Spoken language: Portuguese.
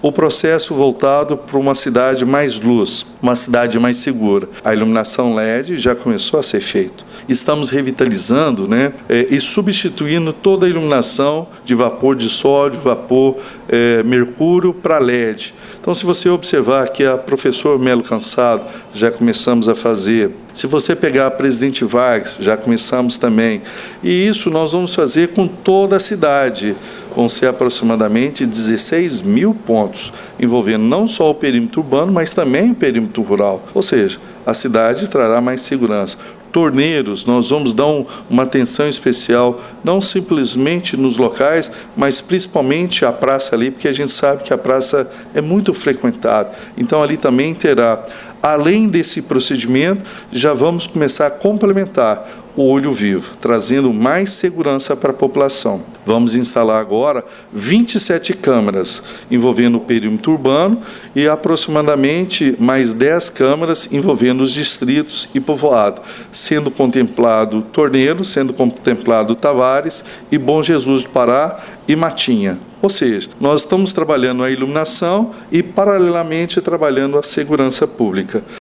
o processo voltado para uma cidade mais luz, uma cidade mais segura. A iluminação LED já começou a ser feita. Estamos revitalizando, e substituindo toda a iluminação de vapor de sódio, vapor mercúrio para LED. Então, se você observar aqui a Professor Melo Cansado, já começamos a fazer. Se você pegar a Presidente Vargas, já começamos também. E isso nós vamos fazer com toda a cidade. Vão ser aproximadamente 16 mil pontos, envolvendo não só o perímetro urbano, mas também o perímetro rural. Ou seja, a cidade trará mais segurança. Torneiros, nós vamos dar uma atenção especial, não simplesmente nos locais, mas principalmente a praça ali, porque a gente sabe que a praça é muito frequentada. Então, ali também terá, além desse procedimento, já vamos começar a complementar o olho vivo, trazendo mais segurança para a população. Vamos instalar agora 27 câmeras envolvendo o perímetro urbano e aproximadamente mais 10 câmeras envolvendo os distritos e povoado, sendo contemplado Torneiro, sendo contemplado Tavares e Bom Jesus do Pará e Matinha. Ou seja, nós estamos trabalhando a iluminação e, paralelamente, trabalhando a segurança pública.